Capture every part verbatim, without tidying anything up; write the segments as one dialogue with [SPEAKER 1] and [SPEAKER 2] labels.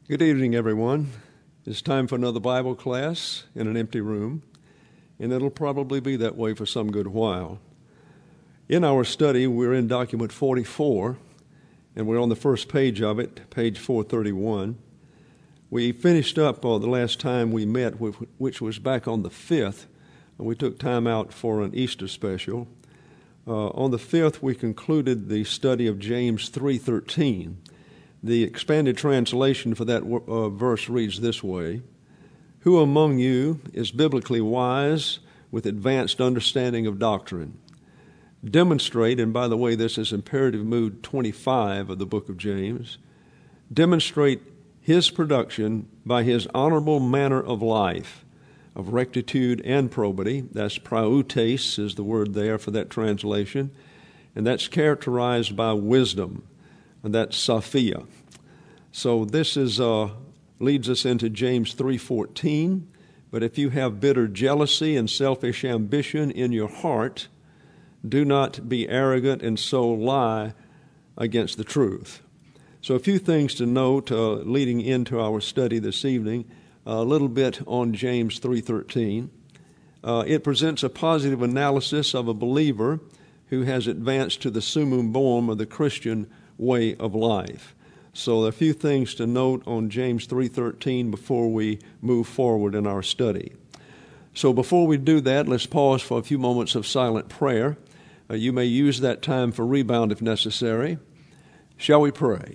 [SPEAKER 1] Good evening, everyone. It's time for another Bible class in an empty room, and it'll probably be that way for some good while. In our study, we're in document forty-four, and we're on the first page of it, page four thirty-one. We finished up uh, the last time we met, which was back on the fifth, and we took time out for an Easter special. Uh, on the fifth, we concluded the study of James three thirteen. The expanded translation for that uh, verse reads this way: "Who among you is biblically wise with advanced understanding of doctrine? Demonstrate," and by the way, this is imperative mood twenty-five of the book of James, "demonstrate his production by his honorable manner of life, of rectitude and probity." That's prautes is the word there for that translation, and that's characterized by wisdom. And that's Sophia. So this is uh, leads us into James three fourteen. "But if you have bitter jealousy and selfish ambition in your heart, do not be arrogant and so lie against the truth." So a few things to note uh, leading into our study this evening. A little bit on James three thirteen. Uh, it presents a positive analysis of a believer who has advanced to the summum bonum of the Christian way of life. So a few things to note on James three thirteen before we move forward in our study. So before we do that, let's pause for a few moments of silent prayer. Uh, you may use that time for rebound if necessary. Shall we pray?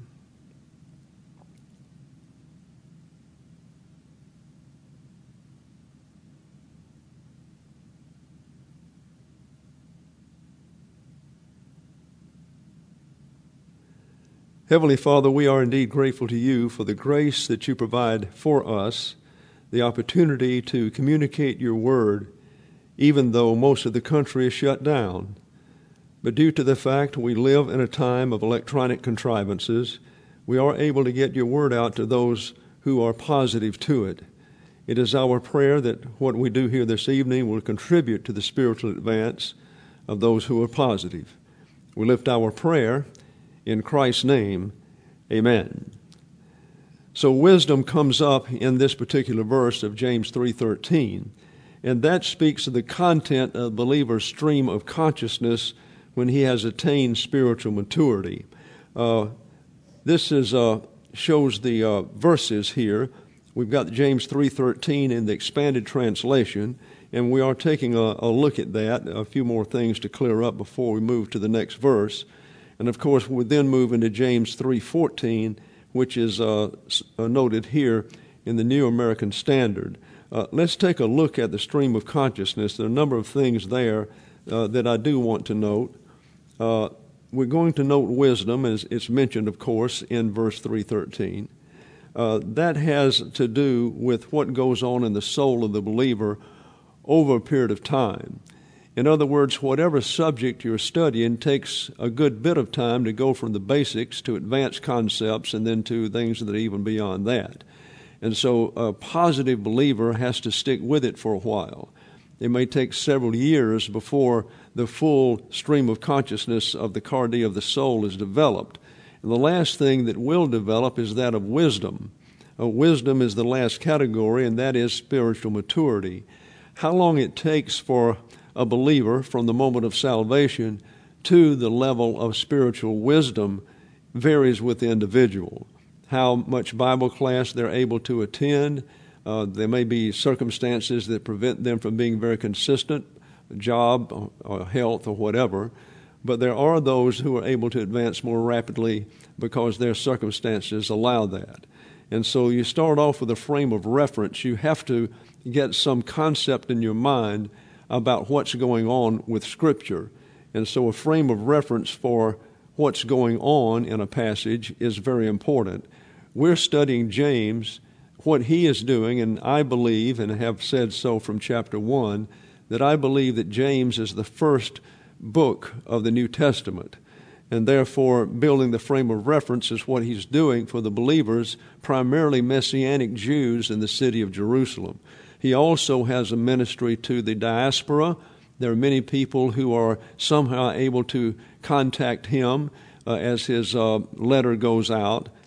[SPEAKER 1] Heavenly Father, we are indeed grateful to you for the grace that you provide for us, the opportunity to communicate your word, even though most of the country is shut down. But due to the fact we live in a time of electronic contrivances, we are able to get your word out to those who are positive to it. It is our prayer that what we do here this evening will contribute to the spiritual advance of those who are positive. We lift our prayer in Christ's name, amen. So wisdom comes up in this particular verse of James three thirteen, and that speaks of the content of the believer's stream of consciousness when he has attained spiritual maturity. Uh, this is uh, shows the uh, verses here. We've got James three thirteen in the expanded translation, and we are taking a, a look at that, a few more things to clear up before we move to the next verse. And of course, we then move into James three fourteen, which is uh, noted here in the New American Standard. Uh, let's take a look at the stream of consciousness. There are a number of things there uh, that I do want to note. Uh, we're going to note wisdom, as it's mentioned, of course, in verse three thirteen. Uh, that has to do with what goes on in the soul of the believer over a period of time. In other words, whatever subject you're studying takes a good bit of time to go from the basics to advanced concepts and then to things that are even beyond that. And so a positive believer has to stick with it for a while. It may take several years before the full stream of consciousness of the cardia of the soul is developed. And the last thing that will develop is that of wisdom. Uh, wisdom is the last category, and that is spiritual maturity. How long it takes for a believer from the moment of salvation to the level of spiritual wisdom varies with the individual. How much Bible class they're able to attend. Uh, there may be circumstances that prevent them from being very consistent, job or, or health or whatever. But there are those who are able to advance more rapidly because their circumstances allow that. And so you start off with a frame of reference. You have to get some concept in your mind about what's going on with Scripture. And so a frame of reference for what's going on in a passage is very important. We're studying James, what he is doing, and I believe, and have said so from chapter one, that I believe that James is the first book of the New Testament. And therefore, building the frame of reference is what he's doing for the believers, primarily Messianic Jews in the city of Jerusalem. He also has a ministry to the diaspora. There are many people who are somehow able to contact him uh, as his uh, letter goes out.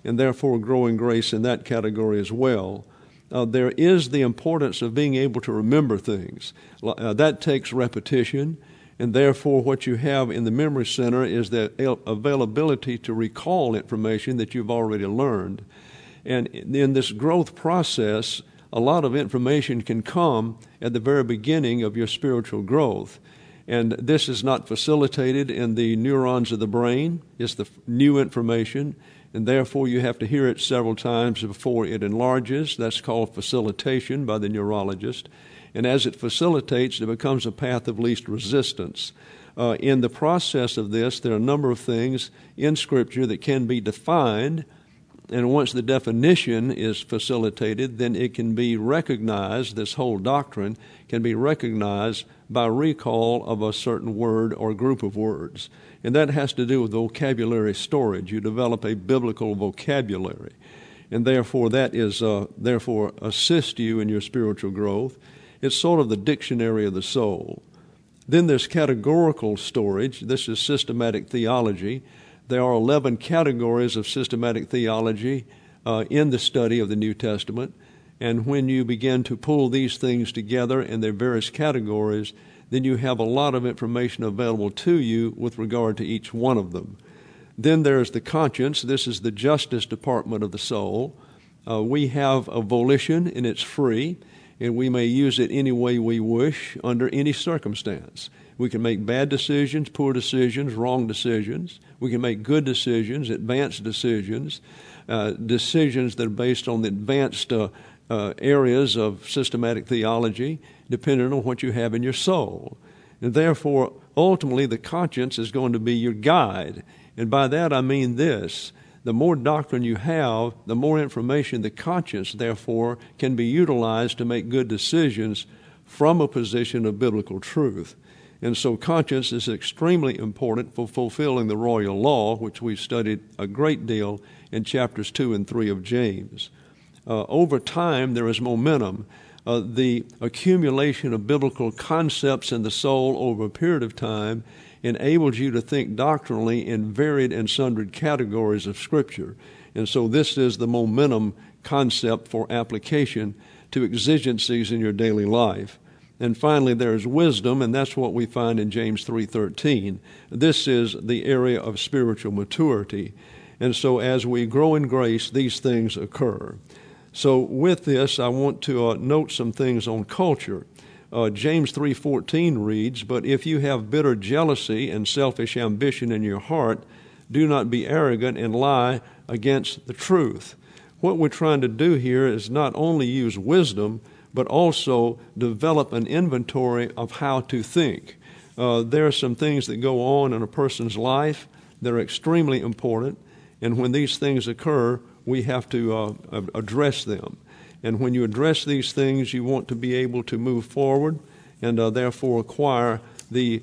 [SPEAKER 1] and therefore growing grace in that category as well. Uh, there is the importance of being able to remember things. Uh, that takes repetition, and therefore what you have in the memory center is the availability to recall information that you've already learned. And in this growth process, a lot of information can come at the very beginning of your spiritual growth. And this is not facilitated in the neurons of the brain. It's the new information, and therefore you have to hear it several times before it enlarges. That's called facilitation by the neurologist. And as it facilitates, it becomes a path of least resistance. Uh, in the process of this, there are a number of things in Scripture that can be defined, and once the definition is facilitated, then it can be recognized, this whole doctrine can be recognized by recall of a certain word or group of words. And that has to do with vocabulary storage. You develop a biblical vocabulary, and therefore that is uh, therefore assist you in your spiritual growth. It's sort of the dictionary of the soul. Then there's categorical storage. This is systematic theology. There are eleven categories of systematic theology uh, in the study of the New Testament. And when you begin to pull these things together in their various categories, then you have a lot of information available to you with regard to each one of them. Then there's the conscience. This is the justice department of the soul. Uh, we have a volition, and it's free, and we may use it any way we wish under any circumstance. We can make bad decisions, poor decisions, wrong decisions. We can make good decisions, advanced decisions, uh, decisions that are based on the advanced uh, uh, areas of systematic theology, depending on what you have in your soul. And therefore, ultimately, the conscience is going to be your guide. And by that I mean this: the more doctrine you have, the more information the conscience, therefore, can be utilized to make good decisions from a position of biblical truth. And so conscience is extremely important for fulfilling the royal law, which we've studied a great deal in chapters two and three of James. Uh, over time, there is momentum. Uh, the accumulation of biblical concepts in the soul over a period of time enables you to think doctrinally in varied and sundry categories of Scripture. And so this is the momentum concept for application to exigencies in your daily life. And finally, there's wisdom, and that's what we find in James three thirteen. This is the area of spiritual maturity. And so as we grow in grace, these things occur. So with this, I want to uh, note some things on culture. Uh, James three fourteen reads, "But if you have bitter jealousy and selfish ambition in your heart, do not be arrogant and lie against the truth." What we're trying to do here is not only use wisdom, but also develop an inventory of how to think. Uh, there are some things that go on in a person's life that are extremely important, and when these things occur, we have to uh, address them. And when you address these things, you want to be able to move forward and uh, therefore acquire the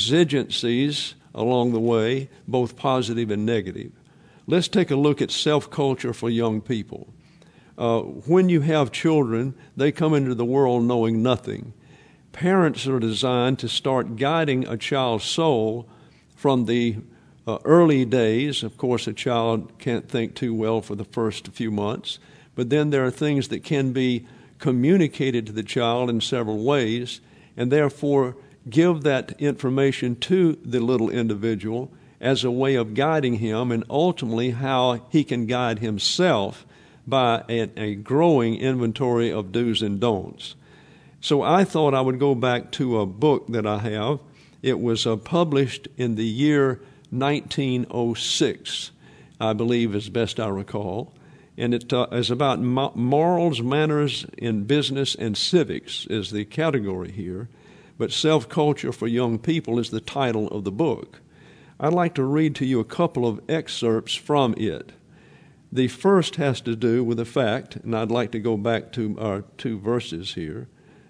[SPEAKER 1] exigencies along the way, both positive and negative. Let's take a look at self-culture for young people. Uh, when you have children, they come into the world knowing nothing. Parents are designed to start guiding a child's soul from the uh, early days. Of course, a child can't think too well for the first few months, but then there are things that can be communicated to the child in several ways, and therefore give that information to the little individual as a way of guiding him, and ultimately how he can guide himself by a, a growing inventory of do's and don'ts. So I thought I would go back to a book that I have. It was uh, published in the year nineteen oh six, I believe, as best I recall. And it uh, is about mo- morals, manners in business, and civics is the category here. But Self-Culture for Young People is the title of the book. I'd like to read to you a couple of excerpts from it. The first has to do with the fact, and I'd like to go back to our two verses here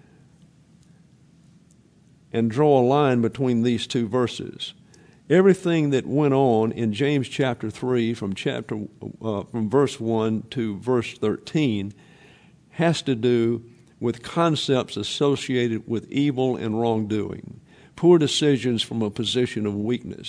[SPEAKER 1] and draw a line between these two verses. Everything that went on in James chapter three from chapter uh, from verse one to verse thirteen has to do with concepts associated with evil and wrongdoing, poor decisions from a position of weakness,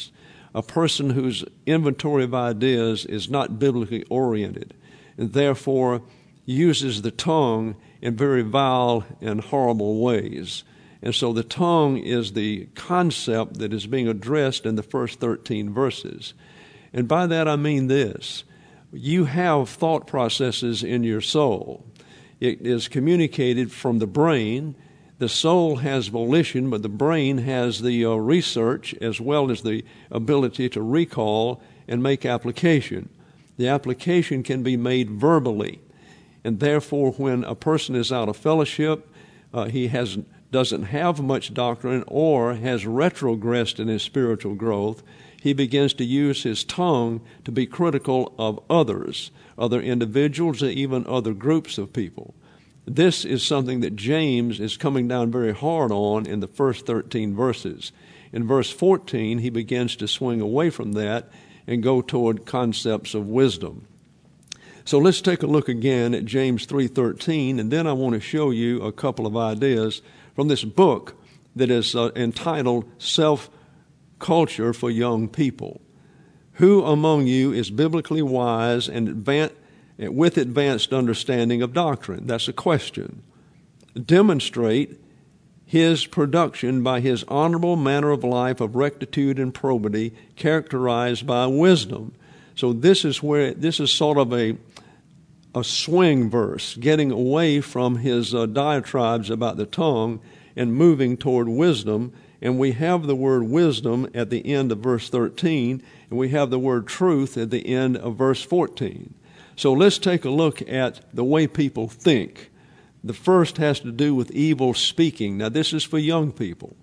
[SPEAKER 1] a person whose inventory of ideas is not biblically oriented and therefore uses the tongue in very vile and horrible ways. And so the tongue is the concept that is being addressed in the first thirteen verses. And by that I mean this. You have thought processes in your soul. It is communicated from the brain. The soul has volition, but the brain has the uh, research as well as the ability to recall and make application. The application can be made verbally. And therefore, when a person is out of fellowship, uh, he has doesn't have much doctrine or has retrogressed in his spiritual growth, he begins to use his tongue to be critical of others, other individuals, and even other groups of people. This is something that James is coming down very hard on in the first thirteen verses. In verse fourteen, he begins to swing away from that and go toward concepts of wisdom. So let's take a look again at James three thirteen, and then I want to show you a couple of ideas from this book that is uh, entitled Self-Culture for Young People. Who among you is biblically wise and advanced, with advanced understanding of doctrine? That's a question. Demonstrate his production by his honorable manner of life of rectitude and probity, characterized by wisdom. So this is where this is sort of a a swing verse, getting away from his uh, diatribes about the tongue and moving toward wisdom. And we have the word wisdom at the end of verse thirteen, and we have the word truth at the end of verse fourteen. So let's take a look at the way people think. The first has to do with evil speaking. Now, this is for young people.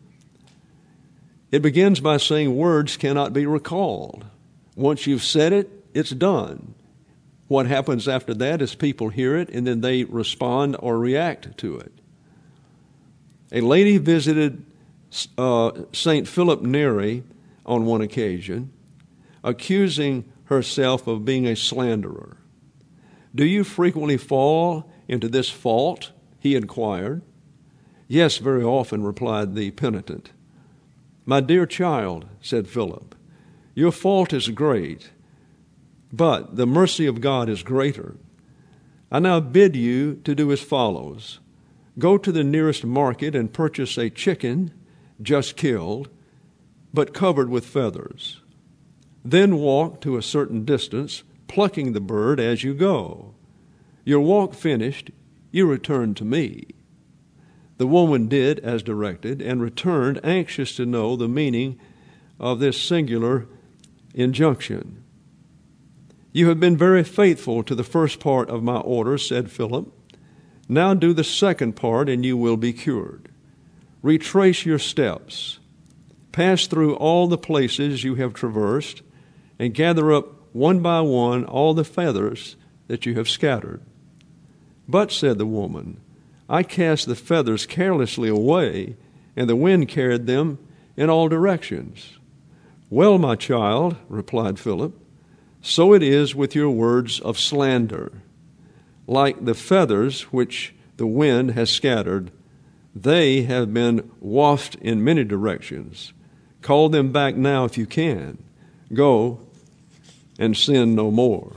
[SPEAKER 1] It begins by saying words cannot be recalled. Once you've said it, it's done. What happens after that is people hear it and then they respond or react to it. A lady visited uh, Saint Philip Neri on one occasion, accusing herself of being a slanderer. Do you frequently fall into this fault? He inquired. Yes, very often, replied the penitent. My dear child, said Philip, your fault is great, but the mercy of God is greater. I now bid you to do as follows. Go to the nearest market and purchase a chicken just killed, but covered with feathers. Then walk to a certain distance, plucking the bird as you go. Your walk finished, you return to me. The woman did as directed and returned, anxious to know the meaning of this singular injunction. You have been very faithful to the first part of my order, said Philip. Now do the second part and you will be cured. Retrace your steps. Pass through all the places you have traversed and gather up one by one all the feathers that you have scattered. But, said the woman, I cast the feathers carelessly away, and the wind carried them in all directions. Well, my child, replied Philip, so it is with your words of slander. Like the feathers which the wind has scattered, they have been wafted in many directions. Call them back now if you can. Go and sin no more.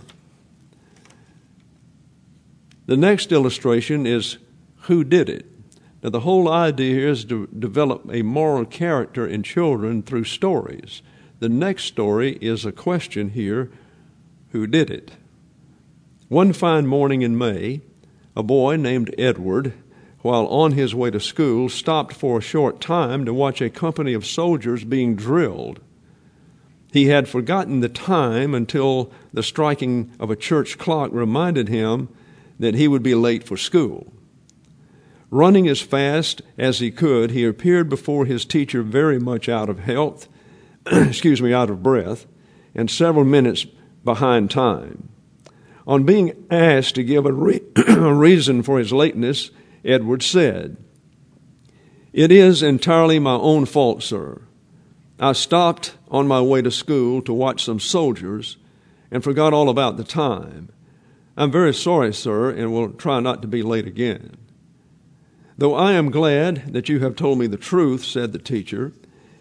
[SPEAKER 1] The next illustration is who did it. Now, the whole idea is to develop a moral character in children through stories. The next story is a question here, who did it? One fine morning in May, a boy named Edward, while on his way to school, stopped for a short time to watch a company of soldiers being drilled. He had forgotten the time until the striking of a church clock reminded him that he would be late for school. Running as fast as he could, he appeared before his teacher very much out of health, excuse me, out of breath, and several minutes behind time. On being asked to give a, re- a reason for his lateness, Edward said, It is entirely my own fault, sir. I stopped on my way to school to watch some soldiers and forgot all about the time. I'm very sorry, sir, and will try not to be late again. Though I am glad that you have told me the truth, said the teacher,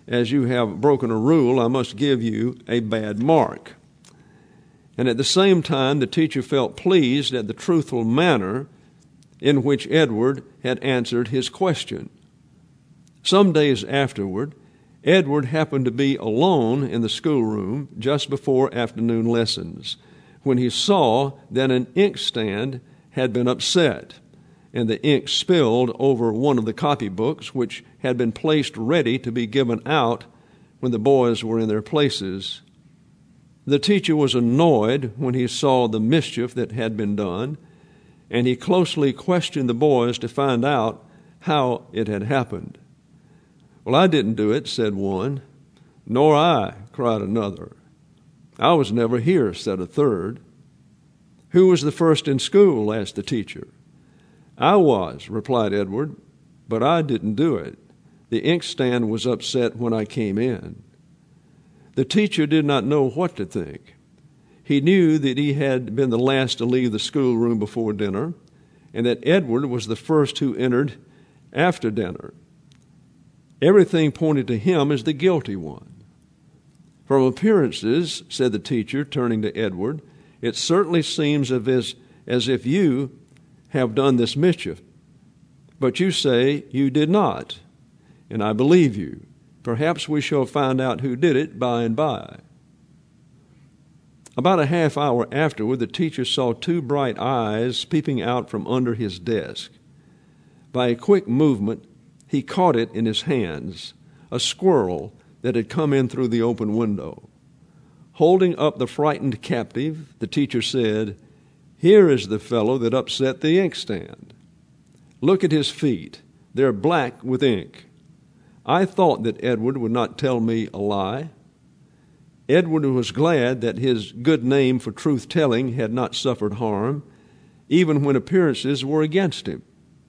[SPEAKER 1] as you have broken a rule, I must give you a bad mark." And at the same time, the teacher felt pleased at the truthful manner in which Edward had answered his question. Some days afterward, Edward happened to be alone in the schoolroom just before afternoon lessons when he saw that an inkstand had been upset, and the ink spilled over one of the copybooks, which had been placed ready to be given out when the boys were in their places. The teacher was annoyed when he saw the mischief that had been done, and he closely questioned the boys to find out how it had happened. "Well, I didn't do it," said one. "Nor I," cried another. "I was never here," said a third. "Who was the first in school?" asked the teacher. "I was," replied Edward, "but I didn't do it. The inkstand was upset when I came in." The teacher did not know what to think. He knew that he had been the last to leave the schoolroom before dinner, and that Edward was the first who entered after dinner. Everything pointed to him as the guilty one. "From appearances," said the teacher, turning to Edward, "it certainly seems as, as if you have done this mischief. But you say you did not, and I believe you. Perhaps we shall find out who did it by and by." About a half hour afterward, the teacher saw two bright eyes peeping out from under his desk. By a quick movement, he caught it in his hands, a squirrel that had come in through the open window. Holding up the frightened captive, the teacher said, "Here is the fellow that upset the inkstand. Look at his feet. They're black with ink. I thought that Edward would not tell me a lie." Edward was glad that his good name for truth-telling had not suffered harm, even when appearances were against him.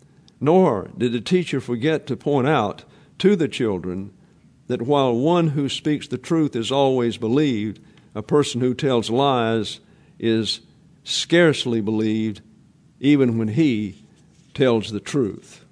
[SPEAKER 1] Nor did the teacher forget to point out to the children that while one who speaks the truth is always believed, a person who tells lies is scarcely believed even when he tells the truth.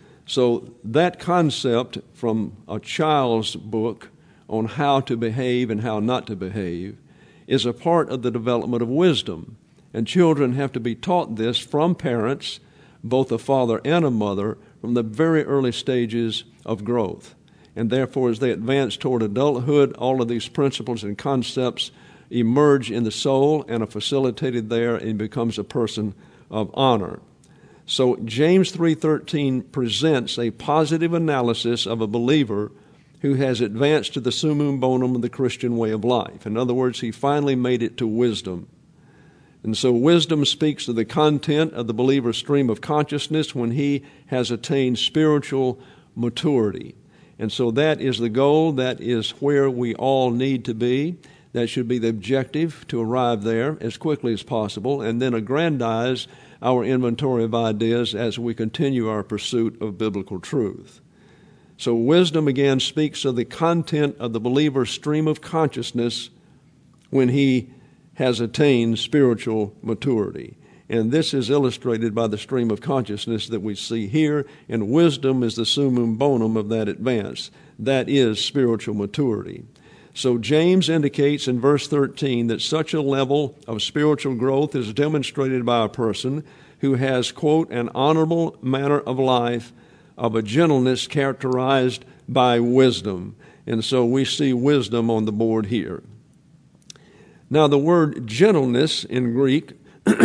[SPEAKER 1] So that concept from a child's book on how to behave and how not to behave is a part of the development of wisdom. And children have to be taught this from parents, both a father and a mother, from the very early stages of growth. And therefore, as they advance toward adulthood, all of these principles and concepts emerge in the soul and are facilitated there, and becomes a person of honor. So James three thirteen presents a positive analysis of a believer who has advanced to the summum bonum of the Christian way of life. In other words, he finally made it to wisdom. And so wisdom speaks of the content of the believer's stream of consciousness when he has attained spiritual maturity. And so that is the goal. That is where we all need to be. That should be the objective, to arrive there as quickly as possible, and then aggrandize our inventory of ideas as we continue our pursuit of biblical truth. So wisdom again speaks of the content of the believer's stream of consciousness when he has attained spiritual maturity. And this is illustrated by the stream of consciousness that we see here, and wisdom is the summum bonum of that advance. That is spiritual maturity. So James indicates in verse thirteen that such a level of spiritual growth is demonstrated by a person who has, quote, an honorable manner of life, of a gentleness characterized by wisdom. And so we see wisdom on the board here. Now the word gentleness in Greek,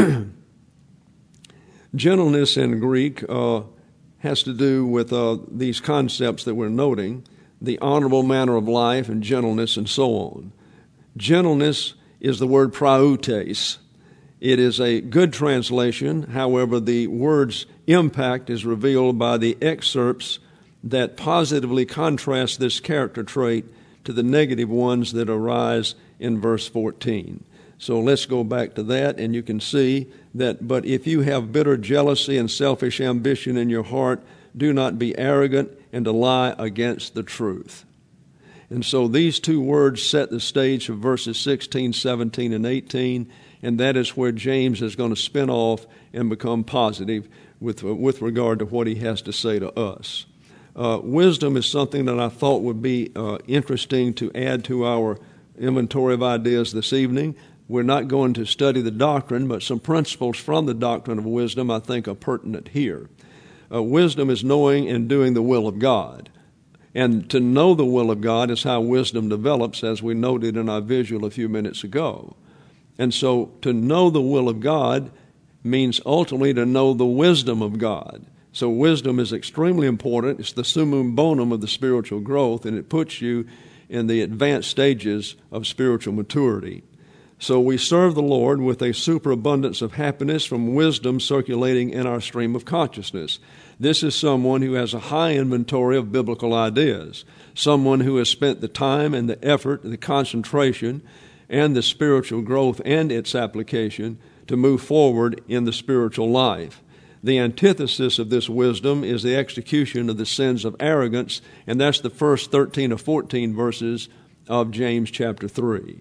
[SPEAKER 1] gentleness in Greek uh, has to do with uh, these concepts that we're noting, the honorable manner of life and gentleness and so on. Gentleness is the word prautes. It is a good translation. However, the word's impact is revealed by the excerpts that positively contrast this character trait to the negative ones that arise in verse fourteen. So let's go back to that, and you can see that, but if you have bitter jealousy and selfish ambition in your heart, do not be arrogant and to lie against the truth. And so these two words set the stage for verses sixteen, seventeen, and eighteen, and that is where James is going to spin off and become positive with, with regard to what he has to say to us. Uh, wisdom is something that I thought would be uh, interesting to add to our inventory of ideas this evening. We're not going to study the doctrine, but some principles from the doctrine of wisdom I think are pertinent here. Uh, wisdom is knowing and doing the will of God. And to know the will of God is how wisdom develops, as we noted in our visual a few minutes ago. And so to know the will of God means ultimately to know the wisdom of God. So wisdom is extremely important. It's the summum bonum of the spiritual growth, and it puts you in the advanced stages of spiritual maturity. So we serve the Lord with a superabundance of happiness from wisdom circulating in our stream of consciousness. This is someone who has a high inventory of biblical ideas, someone who has spent the time and the effort, the concentration, and the spiritual growth and its application to move forward in the spiritual life. The antithesis of this wisdom is the execution of the sins of arrogance, and that's the first thirteen or fourteen verses of James chapter three.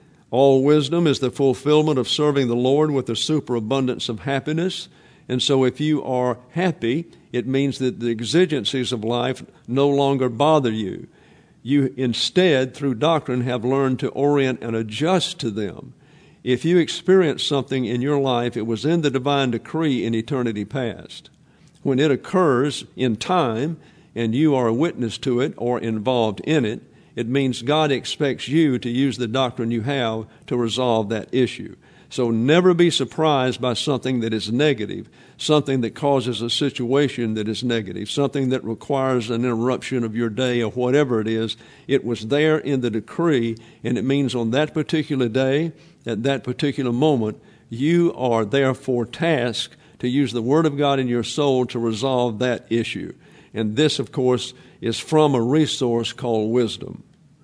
[SPEAKER 1] All wisdom is the fulfillment of serving the Lord with a superabundance of happiness, and so if you are happy, it means that the exigencies of life no longer bother you. You instead, through doctrine, have learned to orient and adjust to them. If you experience something in your life, it was in the divine decree in eternity past. When it occurs in time and you are a witness to it or involved in it, it means God expects you to use the doctrine you have to resolve that issue. So never be surprised by something that is negative, something that causes a situation that is negative, something that requires an interruption of your day or whatever it is. It was there in the decree, and it means on that particular day, at that particular moment, you are therefore tasked to use the Word of God in your soul to resolve that issue. And this, of course, is from a resource called wisdom.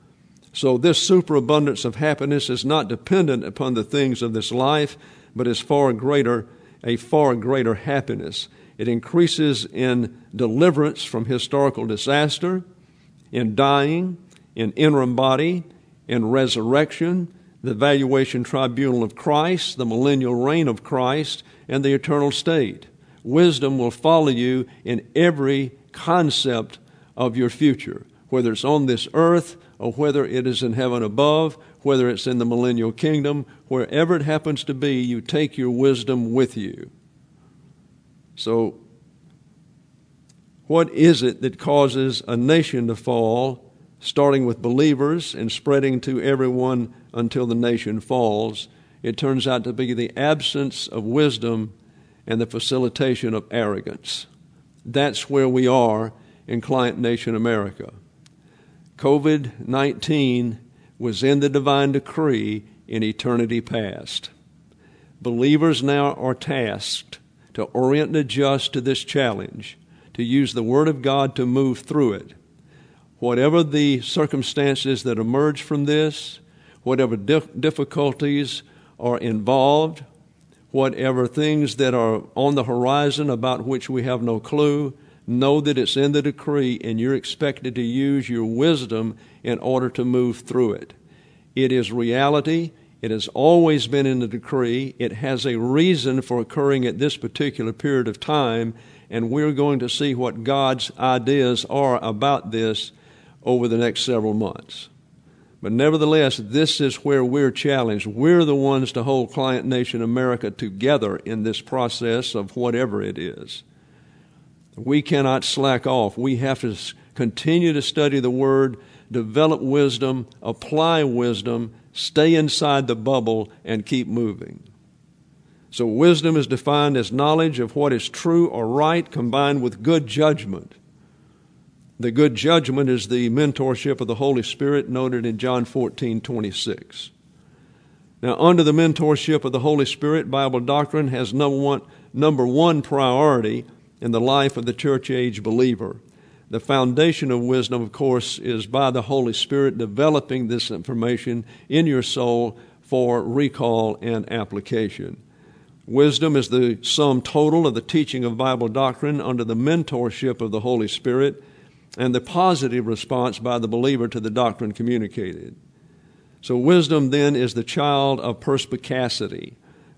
[SPEAKER 1] So this superabundance of happiness is not dependent upon the things of this life, but is far greater, a far greater happiness. It increases in deliverance from historical disaster, in dying, in interim body, in resurrection, the valuation tribunal of Christ, the millennial reign of Christ, and the eternal state. Wisdom will follow you in every concept of your future, whether it's on this earth or whether it is in heaven above, whether it's in the millennial kingdom, wherever it happens to be, you take your wisdom with you. So, what is it that causes a nation to fall, starting with believers and spreading to everyone until the nation falls? It turns out to be the absence of wisdom and the facilitation of arrogance. That's where we are in Client Nation America. COVID nineteen was in the divine decree in eternity past. Believers now are tasked to orient and adjust to this challenge, to use the Word of God to move through it. Whatever the circumstances that emerge from this, whatever dif- difficulties are involved, whatever things that are on the horizon about which we have no clue, know that it's in the decree and you're expected to use your wisdom in order to move through it. It is reality. It has always been in the decree. It has a reason for occurring at this particular period of time, and we're going to see what God's ideas are about this over the next several months. But nevertheless, this is where we're challenged. We're the ones to hold Client Nation America together in this process of whatever it is. We cannot slack off. We have to continue to study the Word, develop wisdom, apply wisdom, stay inside the bubble, and keep moving. So wisdom is defined as knowledge of what is true or right combined with good judgment. The good judgment is the mentorship of the Holy Spirit noted in John fourteen twenty-six. Now, under the mentorship of the Holy Spirit, Bible doctrine has number one, number one priority in the life of the church-age believer. The foundation of wisdom, of course, is by the Holy Spirit developing this information in your soul for recall and application. Wisdom is the sum total of the teaching of Bible doctrine under the mentorship of the Holy Spirit and the positive response by the believer to the doctrine communicated. So wisdom then is the child of perspicacity.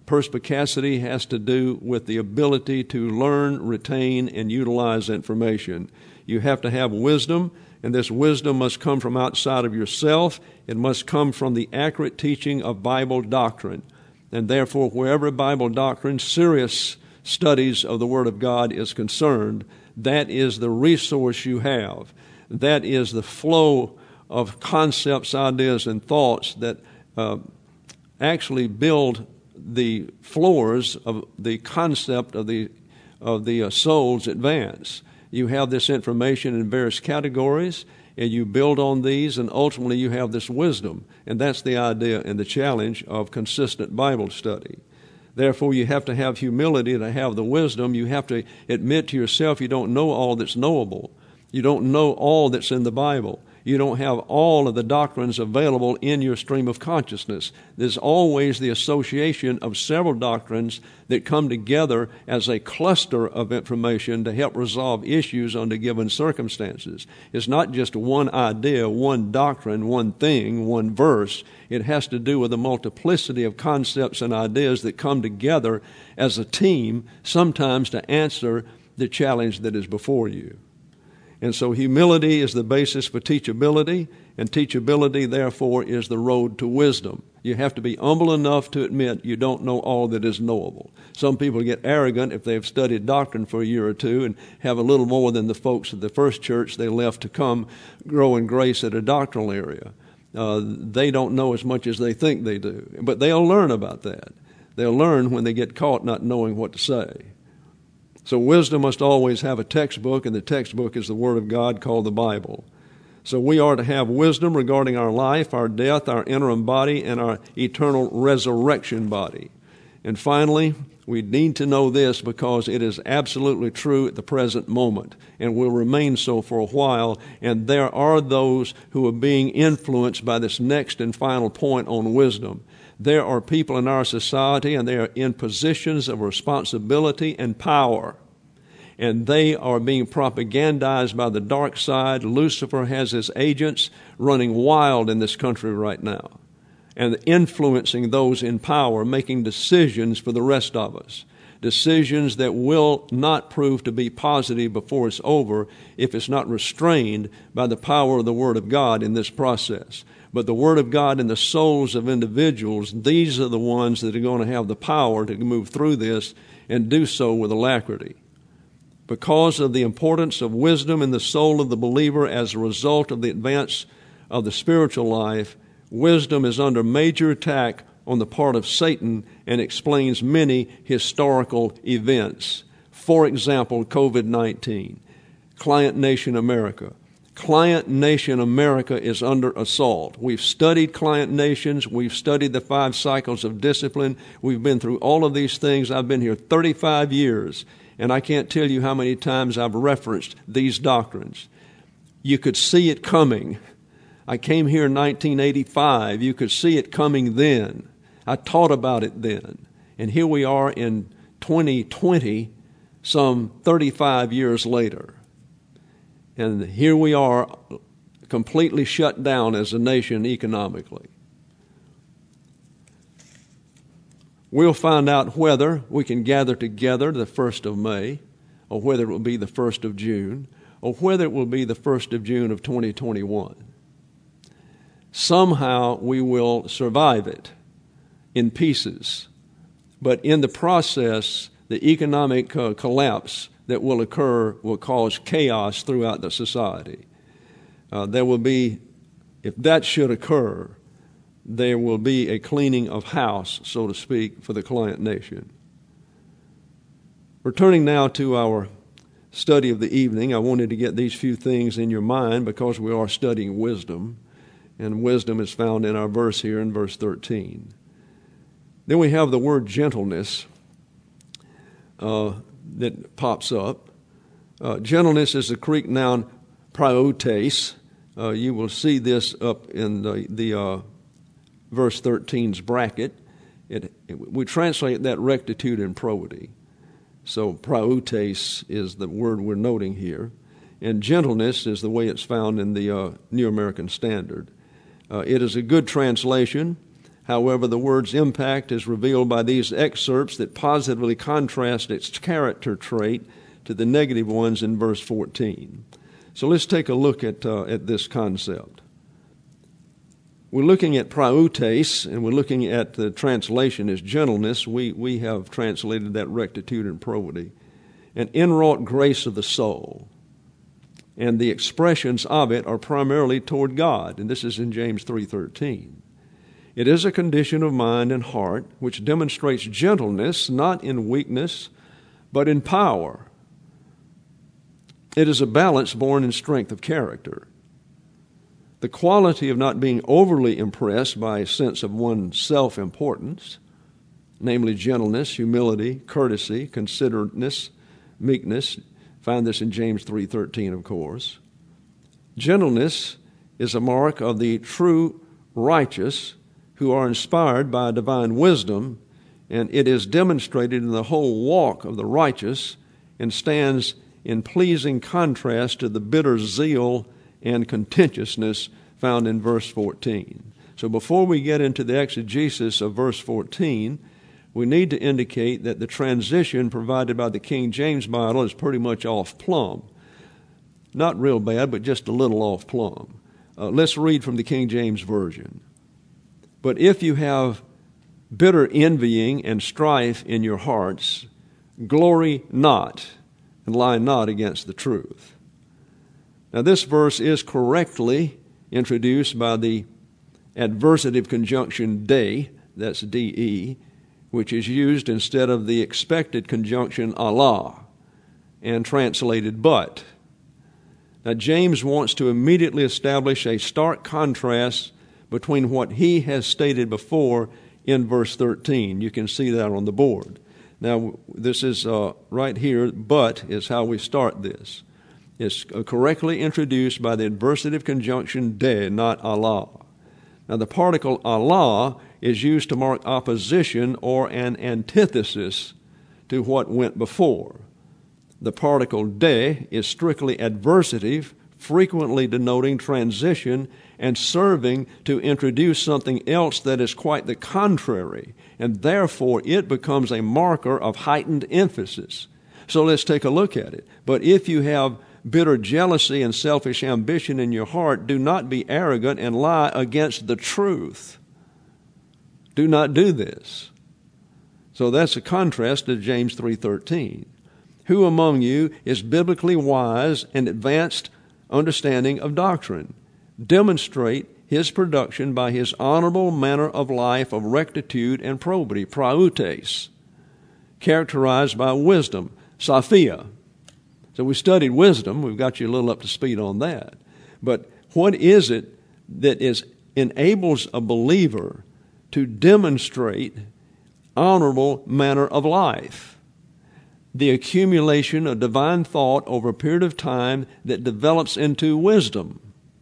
[SPEAKER 1] Perspicacity has to do with the ability to learn, retain, and utilize information. You have to have wisdom, and this wisdom must come from outside of yourself. It must come from the accurate teaching of Bible doctrine. And therefore, wherever Bible doctrine, serious studies of the Word of God is concerned, that is the resource you have. That is the flow of concepts, ideas, and thoughts that uh, actually build the floors of the concept of the of the uh, soul's advance. You have this information in various categories, and you build on these, and ultimately you have this wisdom. And that's the idea and the challenge of consistent Bible study. Therefore, you have to have humility to have the wisdom. You have to admit to yourself you don't know all that's knowable. You don't know all that's in the Bible. You don't have all of the doctrines available in your stream of consciousness. There's always the association of several doctrines that come together as a cluster of information to help resolve issues under given circumstances. It's not just one idea, one doctrine, one thing, one verse. It has to do with a multiplicity of concepts and ideas that come together as a team, sometimes to answer the challenge that is before you. And so humility is the basis for teachability, and teachability, therefore, is the road to wisdom. You have to be humble enough to admit you don't know all that is knowable. Some people get arrogant if they've studied doctrine for a year or two and have a little more than the folks at the first church they left to come grow in grace at a doctrinal area. Uh, they don't know as much as they think they do. But they'll learn about that. They'll learn when they get caught not knowing what to say. So wisdom must always have a textbook, and the textbook is the Word of God called the Bible. So we are to have wisdom regarding our life, our death, our interim body, and our eternal resurrection body. And finally, we need to know this because it is absolutely true at the present moment and will remain so for a while. And there are those who are being influenced by this next and final point on wisdom. There are people in our society, and they are in positions of responsibility and power, and they are being propagandized by the dark side. Lucifer has his agents running wild in this country right now and influencing those in power, making decisions for the rest of us, decisions that will not prove to be positive before it's over if it's not restrained by the power of the Word of God in this process. But the Word of God in the souls of individuals, these are the ones that are going to have the power to move through this and do so with alacrity. Because of the importance of wisdom in the soul of the believer as a result of the advance of the spiritual life, wisdom is under major attack on the part of Satan and explains many historical events. For example, covid nineteen, Client Nation America. Client Nation America is under assault. We've studied client nations. We've studied the five cycles of discipline. We've been through all of these things. I've been here thirty-five years, and I can't tell you how many times I've referenced these doctrines. You could see it coming. I came here in nineteen eighty-five. You could see it coming then. I taught about it then. And here we are in twenty twenty, some thirty-five years later. And here we are completely shut down as a nation economically. We'll find out whether we can gather together the first of May, or whether it will be the first of June, or whether it will be the first of June of twenty twenty-one. Somehow we will survive it in pieces. But in the process, the economic uh, collapse that will occur will cause chaos throughout the society. Uh, there will be, if that should occur, there will be a cleaning of house, so to speak, for the client nation. Returning now to our study of the evening, I wanted to get these few things in your mind because we are studying wisdom, and wisdom is found in our verse here in verse thirteen. Then we have the word gentleness uh, that pops up. Uh, gentleness is the Greek noun praotes. Uh, you will see this up in the, the uh, verse thirteen's bracket. It, it, we translate that rectitude and probity. So praotes is the word we're noting here. And gentleness is the way it's found in the uh, New American Standard. Uh, it is a good translation. However, the word's impact is revealed by these excerpts that positively contrast its character trait to the negative ones in verse fourteen. So let's take a look at, uh, at this concept. We're looking at prautes, and we're looking at the translation as gentleness. We, we have translated that rectitude and probity. An inwrought grace of the soul. And the expressions of it are primarily toward God, and this is in James three thirteen. It is a condition of mind and heart which demonstrates gentleness, not in weakness, but in power. It is a balance born in strength of character. The quality of not being overly impressed by a sense of one's self-importance, namely gentleness, humility, courtesy, considerateness, meekness. Find this in James three thirteen, of course. Gentleness is a mark of the true righteous who are inspired by divine wisdom, and it is demonstrated in the whole walk of the righteous and stands in pleasing contrast to the bitter zeal and contentiousness found in verse fourteen. So before we get into the exegesis of verse fourteen, we need to indicate that the transition provided by the King James Bible is pretty much off plumb. Not real bad, but just a little off plumb. Uh, let's read from the King James Version. But if you have bitter envying and strife in your hearts, glory not and lie not against the truth. Now this verse is correctly introduced by the adversative conjunction de, that's D E, which is used instead of the expected conjunction Allah, and translated but. Now James wants to immediately establish a stark contrast between what he has stated before in verse thirteen. You can see that on the board. Now, this is uh, right here, but is how we start this. It's correctly introduced by the adversative conjunction de, not Allah. Now, the particle Allah is used to mark opposition or an antithesis to what went before. The particle de is strictly adversative, frequently denoting transition and serving to introduce something else that is quite the contrary, and therefore it becomes a marker of heightened emphasis. So let's take a look at it. But if you have bitter jealousy and selfish ambition in your heart, do not be arrogant and lie against the truth. Do not do this. So that's a contrast to James three thirteen. Who among you is biblically wise and advanced understanding of doctrine? Demonstrate his production by his honorable manner of life of rectitude and probity, prautes, characterized by wisdom, sophia. So we studied wisdom. We've got you a little up to speed on that. But what is it that is enables a believer to demonstrate honorable manner of life? The accumulation of divine thought over a period of time that develops into wisdom.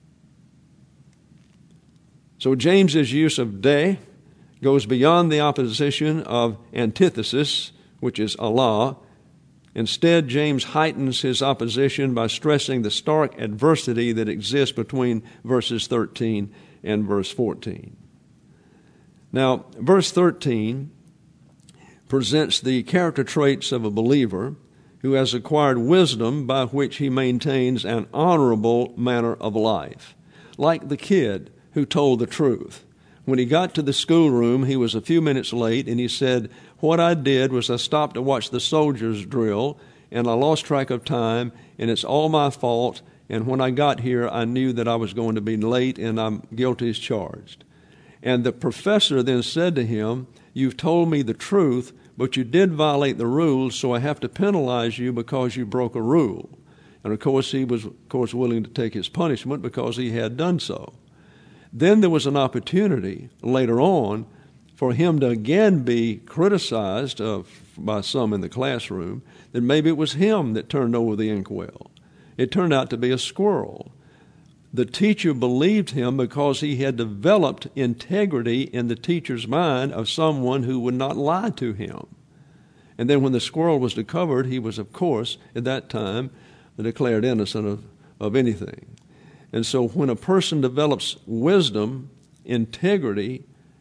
[SPEAKER 1] So James's use of de goes beyond the opposition of antithesis, which is Allah. Instead, James heightens his opposition by stressing the stark adversity that exists between verses thirteen and verse fourteen. Now, verse thirteen presents the character traits of a believer who has acquired wisdom by which he maintains an honorable manner of life. Like the kid who told the truth. When he got to the schoolroom, he was a few minutes late, and he said, what I did was I stopped to watch the soldiers drill, and I lost track of time, and it's all my fault, and when I got here, I knew that I was going to be late, and I'm guilty as charged. And the professor then said to him, you've told me the truth, but you did violate the rules, so I have to penalize you because you broke a rule. And of course, he was, of course, willing to take his punishment because he had done so. Then there was an opportunity later on for him to again be criticized uh, by some in the classroom that maybe it was him that turned over the inkwell. It turned out to be a squirrel. The teacher believed him because he had developed integrity in the teacher's mind of someone who would not lie to him. And then when the squirrel was discovered, he was, of course, at that time declared innocent of, of anything. And so when a person develops wisdom, integrity,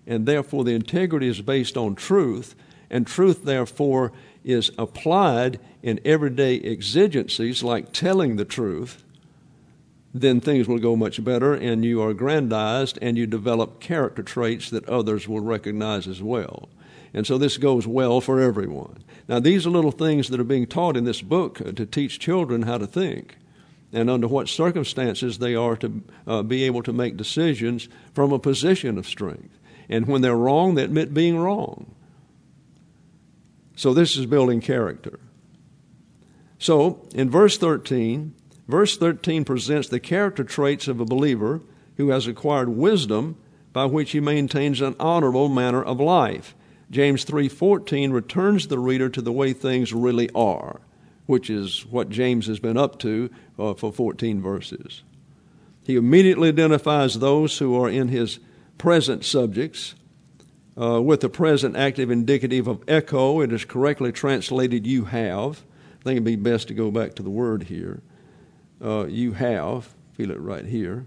[SPEAKER 1] and therefore the integrity is based on truth, and truth, therefore, is applied in everyday exigencies like telling the truth, then things will go much better, and you are aggrandized, and you develop character traits that others will recognize as well. And so this goes well for everyone. Now, these are little things that are being taught in this book to teach children how to think and under what circumstances they are to uh, be able to make decisions from a position of strength. And when they're wrong, they admit being wrong. So this is building character. So in verse thirteen, verse thirteen presents the character traits of a believer who has acquired wisdom by which he maintains an honorable manner of life. James three fourteen returns the reader to the way things really are, which is what James has been up to uh, for fourteen verses. He immediately identifies those who are in his present subjects uh, with the present active indicative of echo. It is correctly translated you have. I think it'd be best to go back to the word here. Uh, you have, feel it right here.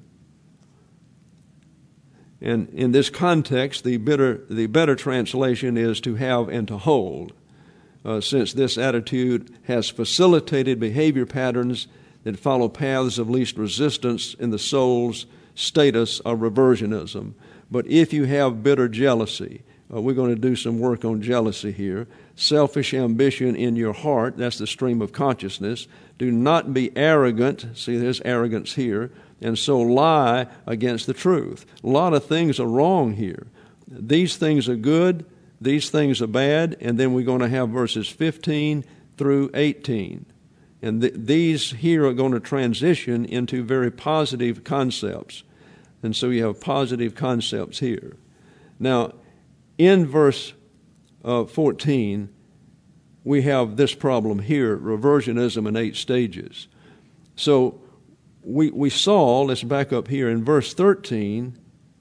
[SPEAKER 1] And in this context, the better, the better translation is to have and to hold, uh, since this attitude has facilitated behavior patterns that follow paths of least resistance in the soul's status of reversionism. But if you have bitter jealousy, uh, we're going to do some work on jealousy here, selfish ambition in your heart, that's the stream of consciousness, do not be arrogant, see there's arrogance here, and so lie against the truth. A lot of things are wrong here. These things are good, these things are bad, and then we're going to have verses fifteen through eighteen. And th- these here are going to transition into very positive concepts. And so you have positive concepts here. Now, in verse uh, fourteen, we have this problem here, reversionism in eight stages. So we, we saw, let's back up here, in verse thirteen,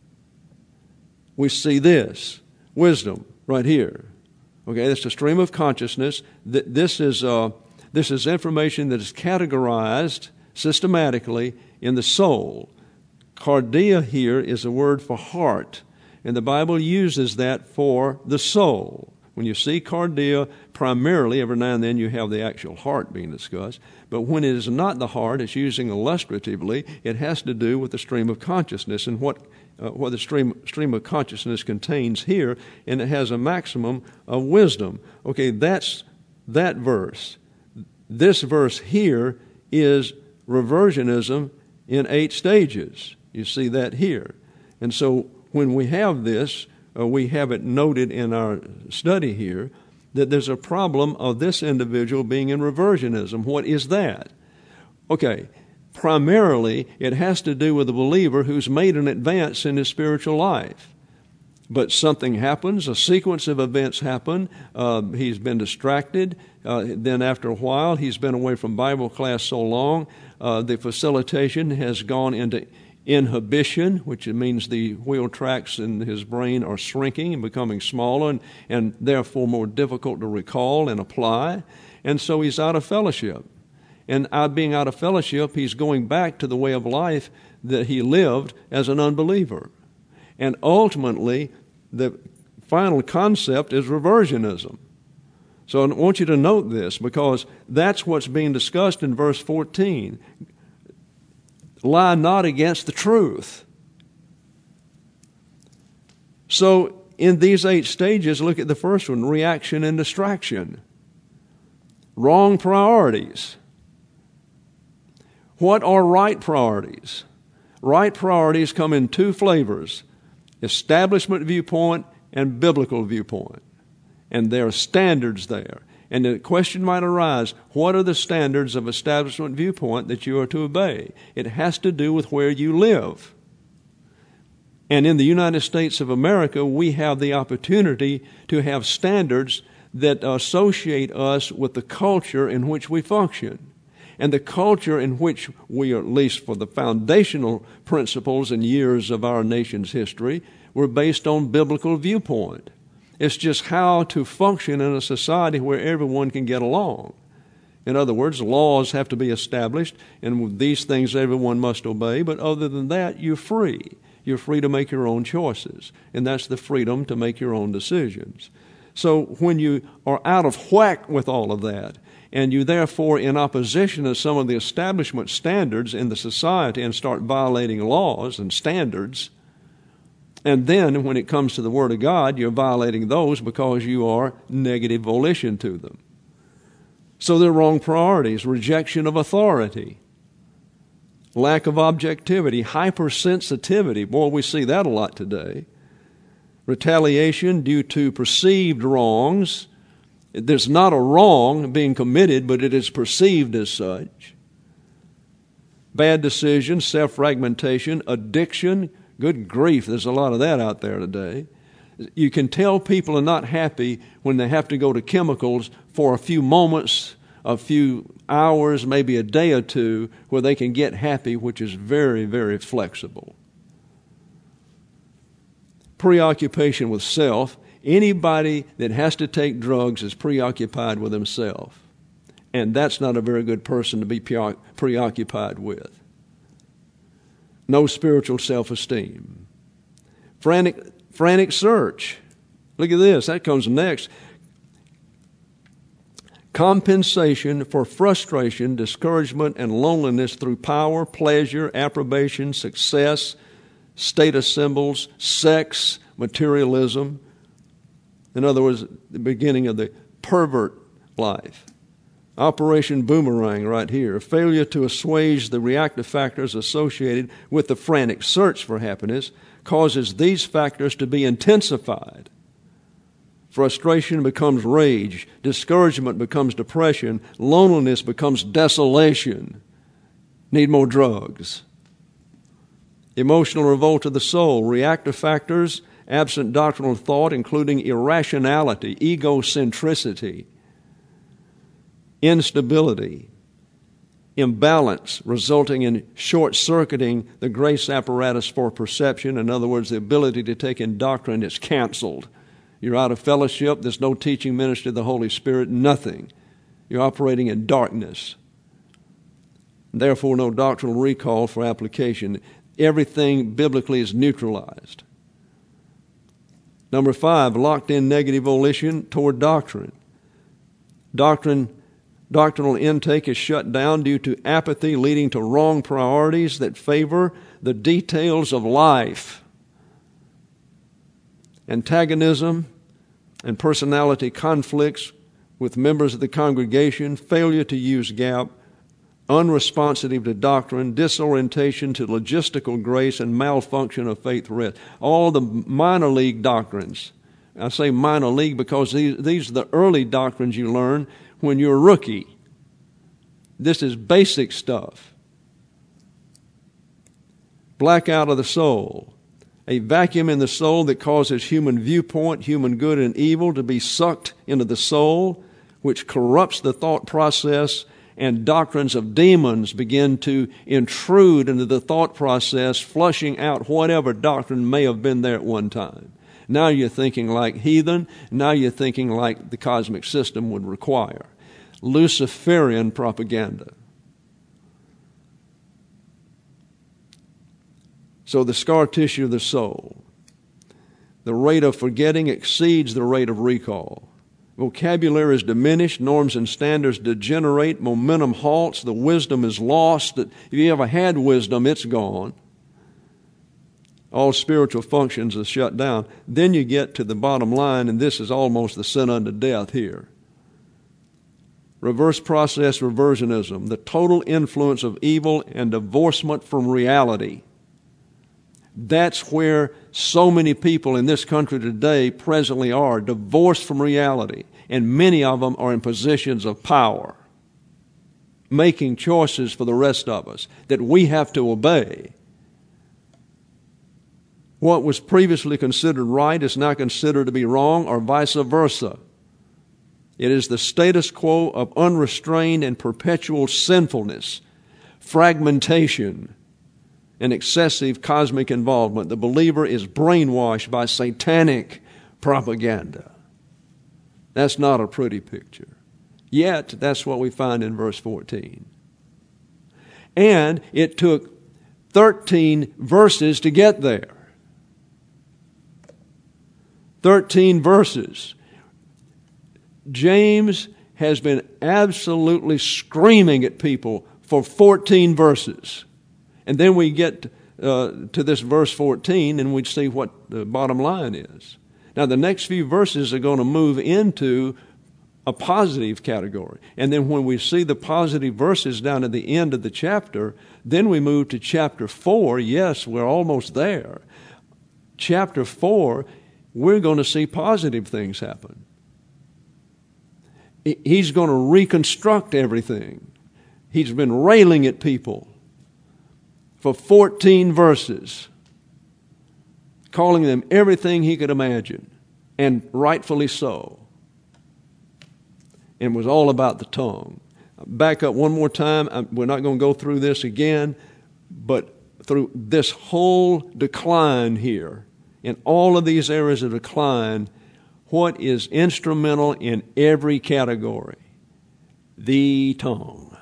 [SPEAKER 1] we see this, wisdom, right here. Okay, that's a stream of consciousness. This is, uh, this is information that is categorized systematically in the soul. Cardia here is a word for heart, and the Bible uses that for the soul. When you see cardia, primarily, every now and then you have the actual heart being discussed, but when it is not the heart, it's using illustratively, it has to do with the stream of consciousness and what uh, what the stream, stream of consciousness contains here, and it has a maximum of wisdom. Okay, that's that verse. This verse here is reversionism in eight stages. You see that here. And so when we have this, uh, we have it noted in our study here, that there's a problem of this individual being in reversionism. What is that? Okay, primarily it has to do with a believer who's made an advance in his spiritual life. But something happens, a sequence of events happen, uh, he's been distracted, uh, then after a while he's been away from Bible class so long, uh, the facilitation has gone into inhibition, which means the wheel tracks in his brain are shrinking and becoming smaller and, and therefore more difficult to recall and apply. And so he's out of fellowship. And out being out of fellowship, he's going back to the way of life that he lived as an unbeliever. And ultimately, the final concept is reversionism. So I want you to note this, because that's what's being discussed in verse fourteen. Lie not against the truth. So in these eight stages, look at the first one, reaction and distraction. Wrong priorities. What are right priorities? Right priorities come in two flavors, establishment viewpoint and biblical viewpoint. And there are standards there. And the question might arise, what are the standards of establishment viewpoint that you are to obey? It has to do with where you live. And in the United States of America, we have the opportunity to have standards that associate us with the culture in which we function. And the culture in which we, at least for the foundational principles and years of our nation's history, were based on biblical viewpoint. It's just how to function in a society where everyone can get along. In other words, laws have to be established, and these things everyone must obey, but other than that, you're free. You're free to make your own choices, and that's the freedom to make your own decisions. So when you are out of whack with all of that, and you therefore in opposition to some of the establishment standards in the society and start violating laws and standards, and then when it comes to the Word of God, you're violating those because you are negative volition to them. So they're wrong priorities, rejection of authority, lack of objectivity, hypersensitivity. Boy, we see that a lot today. Retaliation due to perceived wrongs. There's not a wrong being committed, but it is perceived as such. Bad decisions, self-fragmentation, addiction. Good grief, there's a lot of that out there today. You can tell people are not happy when they have to go to chemicals for a few moments, a few hours, maybe a day or two, where they can get happy, which is very, very flexible. Preoccupation with self. Anybody that has to take drugs is preoccupied with himself. And that's not a very good person to be preoccupied with. No spiritual self-esteem. Frantic, frantic search. Look at this. That comes next. Compensation for frustration, discouragement, and loneliness through power, pleasure, approbation, success, status symbols, sex, materialism. In other words, the beginning of the pervert life. Operation Boomerang right here. Failure to assuage the reactive factors associated with the frantic search for happiness causes these factors to be intensified. Frustration becomes rage. Discouragement becomes depression. Loneliness becomes desolation. Need more drugs. Emotional revolt of the soul. Reactive factors, absent doctrinal thought, including irrationality, egocentricity, instability, imbalance, resulting in short-circuiting the grace apparatus for perception. In other words, the ability to take in doctrine is canceled. You're out of fellowship. There's no teaching ministry of the Holy Spirit, nothing. You're operating in darkness. Therefore, no doctrinal recall for application. Everything biblically is neutralized. Number five, locked in negative volition toward doctrine. Doctrine Doctrinal intake is shut down due to apathy, leading to wrong priorities that favor the details of life. Antagonism and personality conflicts with members of the congregation, failure to use gap, unresponsive to doctrine, disorientation to logistical grace, and malfunction of faith rest. All the minor league doctrines. I say minor league because these, these are the early doctrines you learn when you're a rookie. This is basic stuff. Blackout of the soul. A vacuum in the soul that causes human viewpoint, human good and evil to be sucked into the soul, which corrupts the thought process, and doctrines of demons begin to intrude into the thought process, flushing out whatever doctrine may have been there at one time. Now you're thinking like heathen. Now you're thinking like the cosmic system would require. Luciferian propaganda. So the scar tissue of the soul. The rate of forgetting exceeds the rate of recall. Vocabulary is diminished, norms and standards degenerate, momentum halts, the wisdom is lost. If you ever had wisdom, it's gone. All spiritual functions are shut down. Then you get to the bottom line, and this is almost the sin unto death here. Reverse process reversionism, the total influence of evil and divorcement from reality. That's where so many people in this country today presently are, divorced from reality. And many of them are in positions of power, making choices for the rest of us that we have to obey. What was previously considered right is now considered to be wrong, or vice versa. It is the status quo of unrestrained and perpetual sinfulness, fragmentation, and excessive cosmic involvement. The believer is brainwashed by satanic propaganda. That's not a pretty picture. Yet, that's what we find in verse fourteen. And it took thirteen verses to get there. thirteen verses. James has been absolutely screaming at people for fourteen verses. And then we get uh, to this verse fourteen and we see what the bottom line is. Now, the next few verses are going to move into a positive category. And then when we see the positive verses down at the end of the chapter, then we move to chapter four. Yes, we're almost there. Chapter four, we're going to see positive things happen. He's going to reconstruct everything. He's been railing at people for fourteen verses, calling them everything he could imagine, and rightfully so. And it was all about the tongue. Back up one more time. We're not going to go through this again, but through this whole decline here, in all of these areas of decline, what is instrumental in every category? The tongue.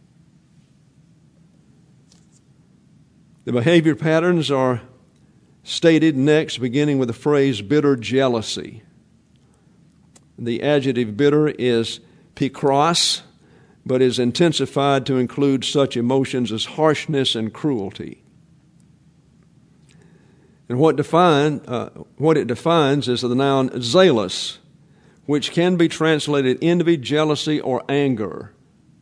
[SPEAKER 1] The behavior patterns are stated next, beginning with the phrase bitter jealousy. The adjective bitter is pikros, but is intensified to include such emotions as harshness and cruelty. And what define, uh, what it defines is the noun zealous, which can be translated envy, jealousy, or anger.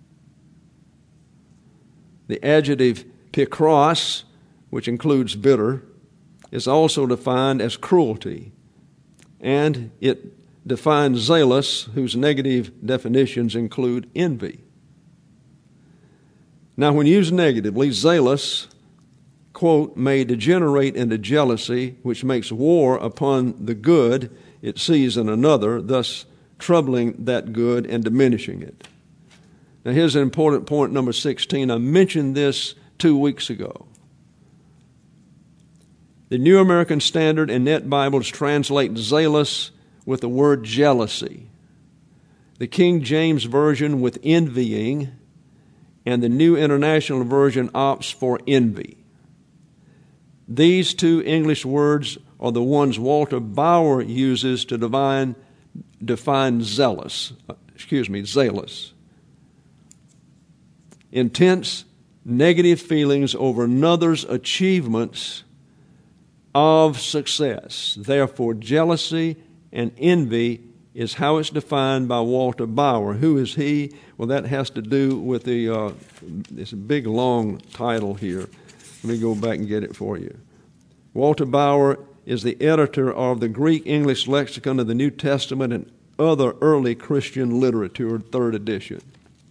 [SPEAKER 1] The adjective pikros, which includes bitter, is also defined as cruelty, and it defines zealous, whose negative definitions include envy. Now, when used negatively, zealous, quote, may degenerate into jealousy, which makes war upon the good it sees in another, thus troubling that good and diminishing it. Now, here's an important point, number sixteen. I mentioned this two weeks ago. The New American Standard and Net Bibles translate zealous with the word jealousy. The King James Version with envying, and the New International Version opts for envy. These two English words are the ones Walter Bauer uses to define, define zealous. Excuse me, zealous. Intense negative feelings over another's achievements of success. Therefore, jealousy and envy is how it's defined by Walter Bauer. Who is he? Well, that has to do with the uh, this big long title here. Let me go back and get it for you. Walter Bauer is the editor of the Greek-English Lexicon of the New Testament and other early Christian literature, third edition.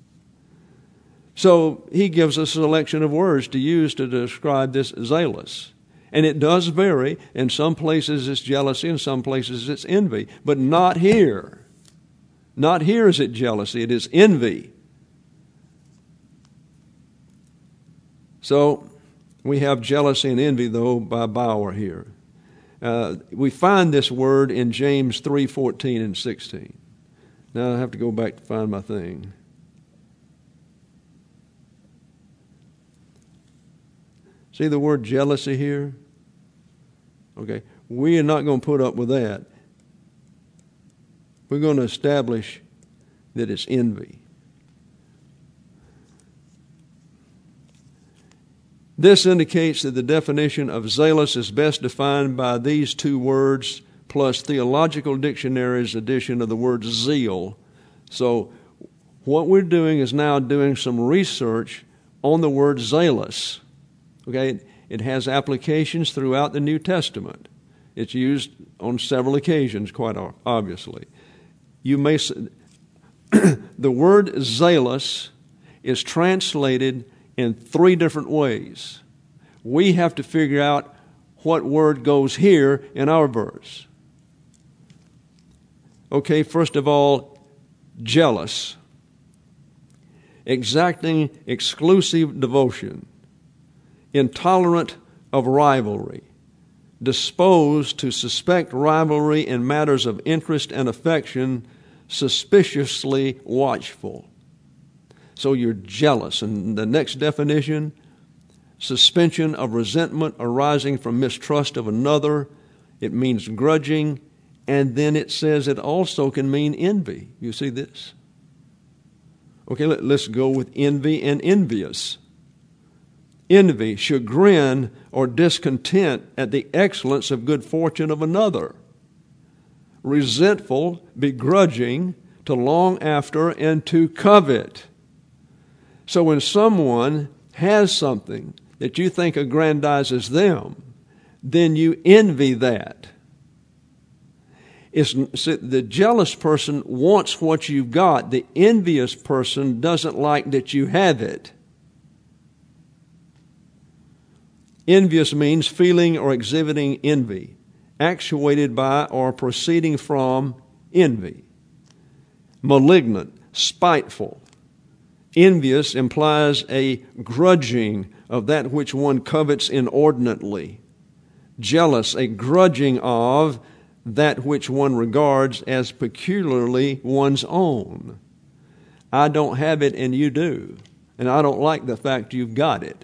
[SPEAKER 1] So he gives us a selection of words to use to describe this zealous. And it does vary. In some places it's jealousy, in some places it's envy. But not here. Not here is it jealousy, it is envy. So we have jealousy and envy, though, by Bauer here. Uh, we find this word in James three fourteen and sixteen. Now I have to go back to find my thing. See the word jealousy here? Okay, we are not going to put up with that. We're going to establish that it's envy. This indicates that the definition of zealous is best defined by these two words plus Theological Dictionary's addition of the word zeal. So what we're doing is now doing some research on the word zealous. Okay, it has applications throughout the New Testament. It's used on several occasions, quite obviously. You may the word zealous is translated in three different ways. We have to figure out what word goes here in our verse. Okay, first of all, jealous. Exacting exclusive devotion. Intolerant of rivalry. Disposed to suspect rivalry in matters of interest and affection. Suspiciously watchful. So you're jealous. And the next definition, suspension of resentment arising from mistrust of another. It means grudging, And then it says it also can mean envy. You see this? Okay, let, let's go with envy and envious. Envy, chagrin, or discontent at the excellence of good fortune of another. Resentful, begrudging, to long after, and to covet. So when someone has something that you think aggrandizes them, then you envy that. It's, the jealous person wants what you've got. The envious person doesn't like that you have it. Envious means feeling or exhibiting envy, actuated by or proceeding from envy. Malignant, spiteful. Envious implies a grudging of that which one covets inordinately. Jealous, a grudging of that which one regards as peculiarly one's own. I don't have it and you do, and I don't like the fact you've got it.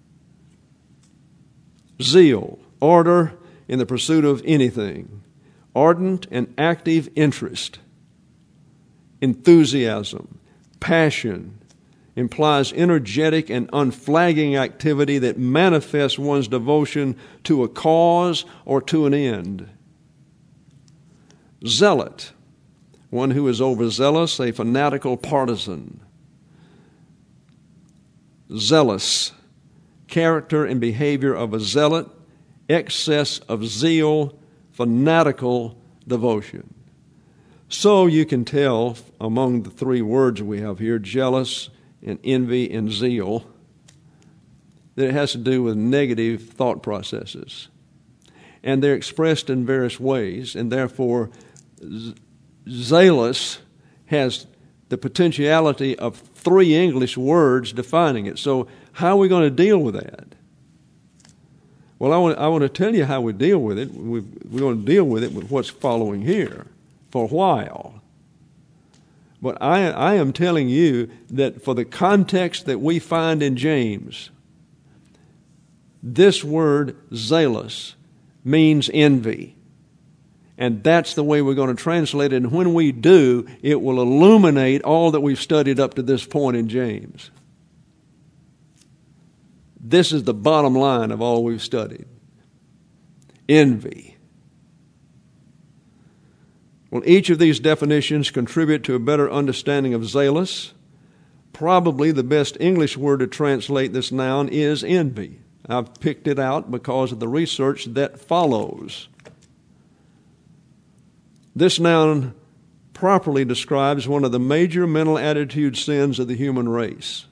[SPEAKER 1] Zeal, ardor in the pursuit of anything. Ardent and active interest. Enthusiasm, passion, implies energetic and unflagging activity that manifests one's devotion to a cause or to an end. Zealot, one who is overzealous, a fanatical partisan. Zealous, character and behavior of a zealot, excess of zeal, fanatical devotion. So you can tell among the three words we have here, jealous and envy and zeal, that it has to do with negative thought processes. And they're expressed in various ways, and therefore zealous has the potentiality of three English words defining it. So how are we going to deal with that? Well, I want, I want to tell you how we deal with it. We've, we're going to deal with it with what's following here for a while. But I, I am telling you that for the context that we find in James, this word zealous means envy. And that's the way we're going to translate it. And when we do, it will illuminate all that we've studied up to this point in James. This is the bottom line of all we've studied. Envy. Well, each of these definitions contribute to a better understanding of zealous. Probably the best English word to translate this noun is envy. I've picked it out because of the research that follows. This noun properly describes one of the major mental attitude sins of the human race.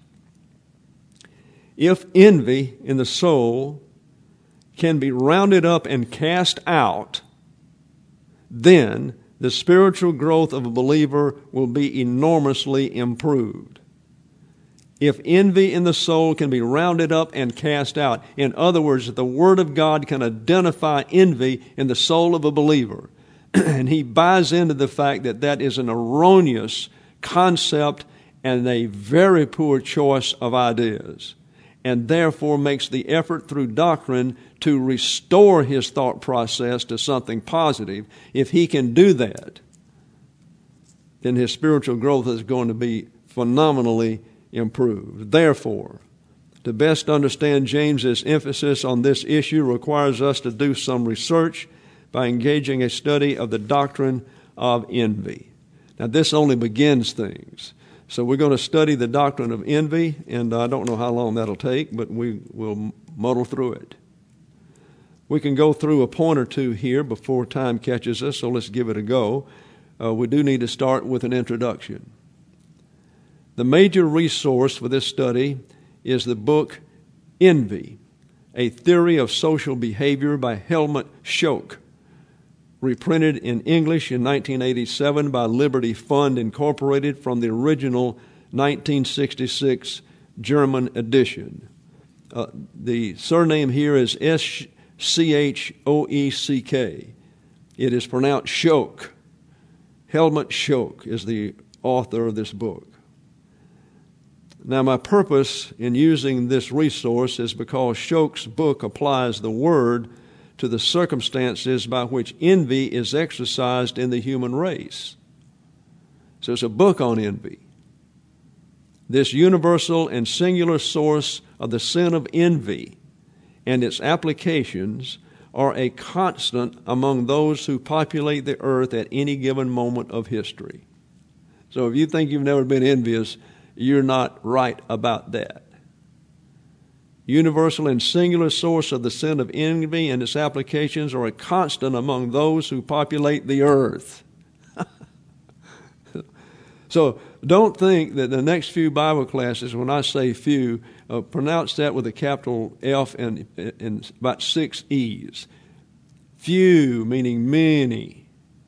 [SPEAKER 1] If envy in the soul can be rounded up and cast out, then the spiritual growth of a believer will be enormously improved. If envy in the soul can be rounded up and cast out, in other words, the Word of God can identify envy in the soul of a believer, and he buys into the fact that that is an erroneous concept and a very poor choice of ideas, and therefore makes the effort through doctrine to restore his thought process to something positive. If he can do that, then his spiritual growth is going to be phenomenally improved. Therefore, to best understand James's emphasis on this issue requires us to do some research by engaging a study of the doctrine of envy. Now, this only begins things. So we're going to study the doctrine of envy, and I don't know how long that'll take, but we will muddle through it. We can go through a point or two here before time catches us, so let's give it a go. Uh, we do need to start with an introduction. The major resource for this study is the book Envy, A Theory of Social Behavior by Helmut Schoeck, reprinted in English in nineteen eighty-seven by Liberty Fund Incorporated from the original nineteen sixty-six German edition. Uh, the surname here is S C H O E C K. It is pronounced Schoeck. Helmut Schoeck is the author of this book. Now, my purpose in using this resource is because Schoeck's book applies the Word to the circumstances by which envy is exercised in the human race. So it's a book on envy. This universal and singular source of the sin of envy and its applications are a constant among those who populate the earth at any given moment of history. So if you think you've never been envious, you're not right about that. Universal and singular source of the sin of envy and its applications are a constant among those who populate the earth. So don't think that the next few Bible classes, when I say few, uh, pronounce that with a capital F and, and about six E's. Few, meaning many.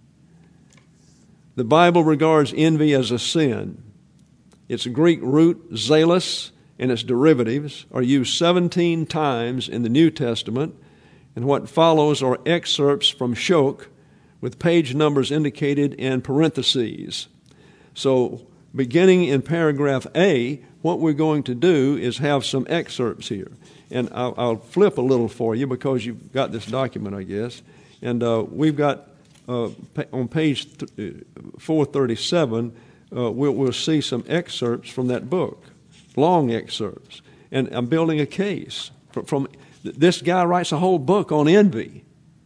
[SPEAKER 1] The Bible regards envy as a sin. Its Greek root, zealous, and its derivatives are used seventeen times in the New Testament, and what follows are excerpts from Shoke with page numbers indicated in parentheses. So, beginning in paragraph A, what we're going to do is have some excerpts here. And I'll, I'll flip a little for you because you've got this document, I guess. And uh, we've got, uh, on page four thirty-seven, uh, we'll, we'll see some excerpts from that book, long excerpts. And I'm building a case. From, from this guy writes a whole book on envy.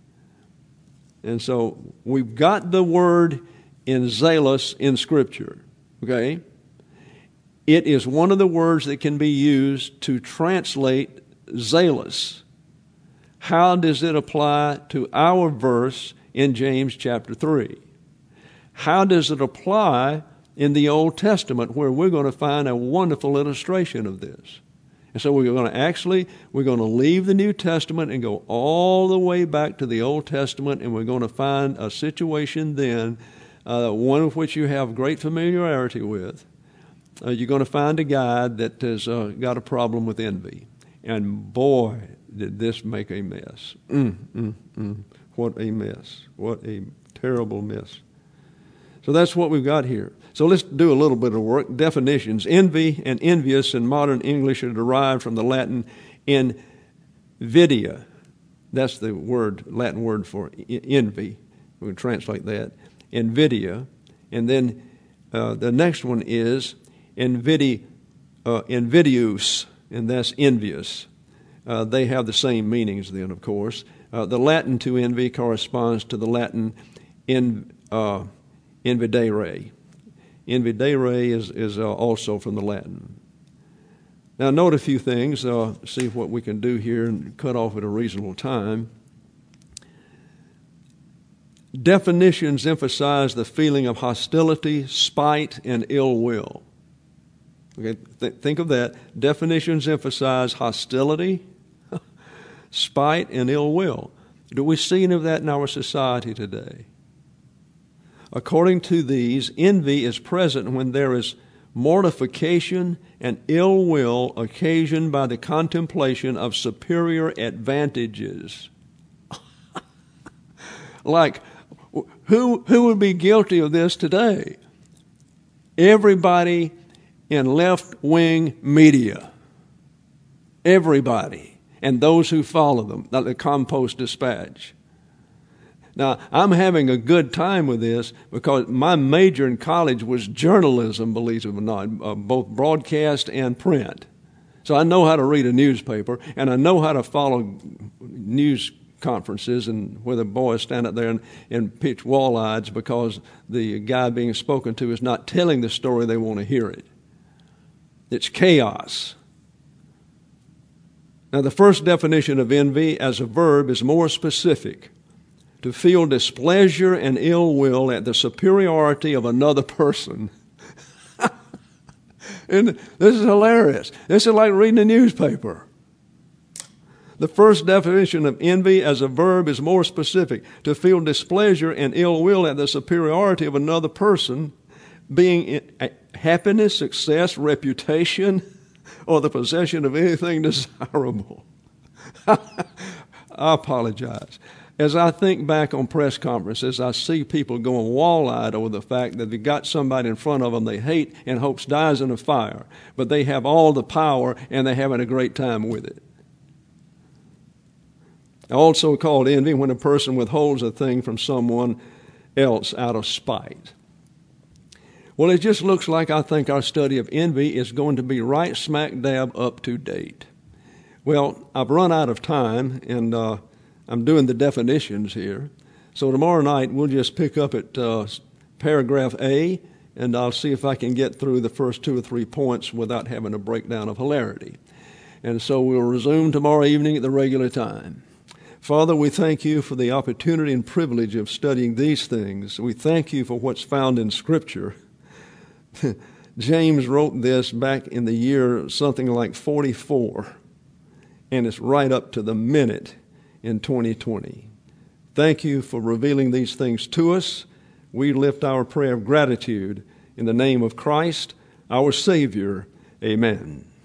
[SPEAKER 1] And so we've got the word in zealous in Scripture, okay? It is one of the words that can be used to translate zealous. How does it apply to our verse in James chapter three? How does it apply in the Old Testament, where we're going to find a wonderful illustration of this? And so we're going to actually, we're going to leave the New Testament and go all the way back to the Old Testament, and we're going to find a situation then, Uh, one of which you have great familiarity with. Uh, you're going to find a guy that has uh, got a problem with envy. And boy, did this make a mess. Mm, mm, mm. What a mess. What a terrible mess. So that's what we've got here. So let's do a little bit of work. Definitions. Envy and envious in modern English are derived from the Latin invidia. That's the word, Latin word for envy. We can translate that. Invidia, and then uh, the next one is invidi, uh, invidious, and that's envious. Uh, they have the same meanings then, of course. Uh, the Latin to envy corresponds to the Latin in, uh, invidere. Invidere is, is uh, also from the Latin. Now note a few things, uh, see what we can do here and cut off at a reasonable time. Definitions emphasize the feeling of hostility, spite, and ill will. Okay, th- think of that. Definitions emphasize hostility, spite, and ill will. Do we see any of that in our society today? According to these, envy is present when there is mortification and ill will occasioned by the contemplation of superior advantages. Like, Who who would be guilty of this today? Everybody in left-wing media. Everybody. And those who follow them, like the Compost Dispatch. Now, I'm having a good time with this because my major in college was journalism, believe it or not, uh, both broadcast and print. So I know how to read a newspaper, and I know how to follow news conferences and where the boys stand up there and, and pitch wall-eyes because the guy being spoken to is not telling the story they want to hear it. It's chaos. Now, the first definition of envy as a verb is more specific: to feel displeasure and ill will at the superiority of another person. And this is hilarious. This is like reading a newspaper. The first definition of envy as a verb is more specific: to feel displeasure and ill will at the superiority of another person, being happiness, success, reputation, or the possession of anything desirable. I apologize. As I think back on press conferences, I see people going wall-eyed over the fact that they got somebody in front of them they hate and hopes dies in a fire, but they have all the power and they're having a great time with it. Also called envy when a person withholds a thing from someone else out of spite. Well, it just looks like I think our study of envy is going to be right smack dab up to date. Well, I've run out of time, and uh, I'm doing the definitions here. So tomorrow night we'll just pick up at uh, paragraph A, and I'll see if I can get through the first two or three points without having a breakdown of hilarity. And so we'll resume tomorrow evening at the regular time. Father, we thank you for the opportunity and privilege of studying these things. We thank you for what's found in Scripture. James wrote this back in the year something like forty-four, and it's right up to the minute in twenty twenty. Thank you for revealing these things to us. We lift our prayer of gratitude in the name of Christ, our Savior. Amen.